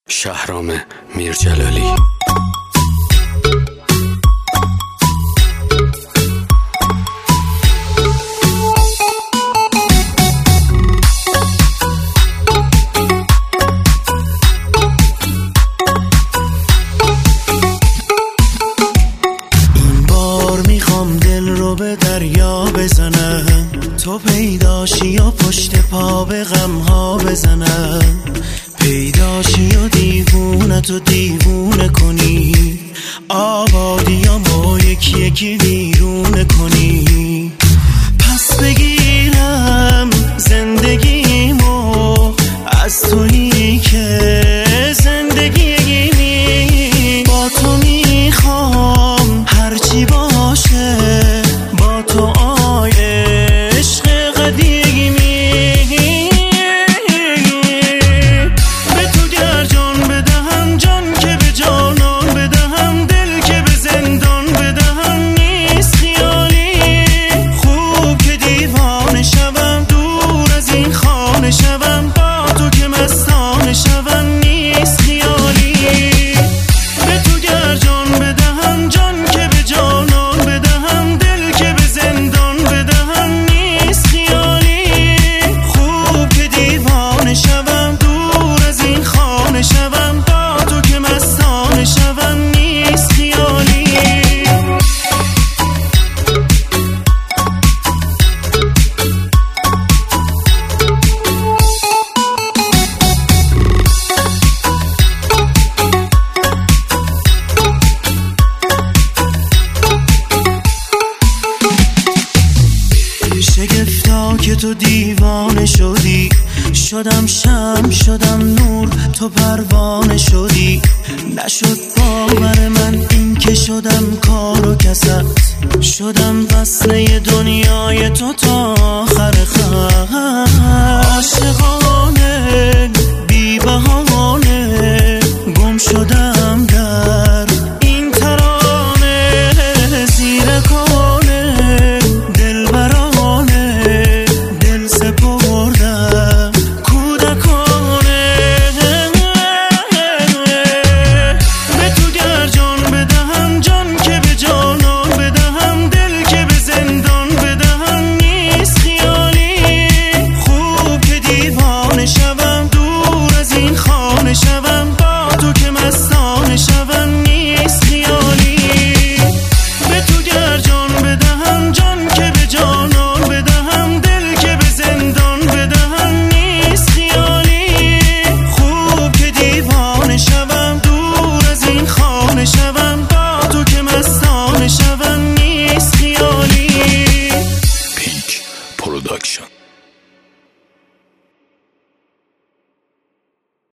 شهرام میرجلالی. این بار میخوام دل رو به دریا بزنم، تو پیداشی و پشت پا به غمها بزنم، پیداشی و دیوونتو دیوونه کنی، آبادیامو یکی یکی ویرونه کنی، پس بگیرم زندگیمو از تویی که زندگیمی، با تو میخوام هرچی باشه، با تو عشق قدیمی، به تو گر جان بدهم جان که به جانان بدهم، دل که به زندان بدهم نیست خیالی، خوب که دیوانه شوم دور از این خانه شوم، با تو که مستانه شوم نیست خیالی، به تو گر جان بدهم جان که به جانان بدهم، دل که به زندان بدهم نیست خیالی، خوب که دیوانه شوم دور از این خانه شوم، با تو که مستانه شوم نیست خیالی. شگفتا که تو دیوانه شدی، شدم شمع شدم نور تو پروانه شدی، نشد باور من این که شدم کار و کست، شدم وصله دنیای تو تا آخر خط، عاشقانه بی بهانه گم شدم